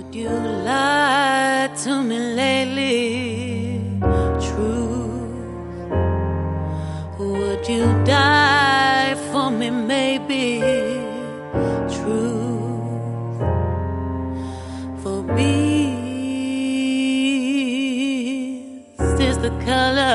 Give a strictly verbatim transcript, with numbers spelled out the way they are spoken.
You lied to me lately, truth. Would you die for me, maybe, truth. For me, is the color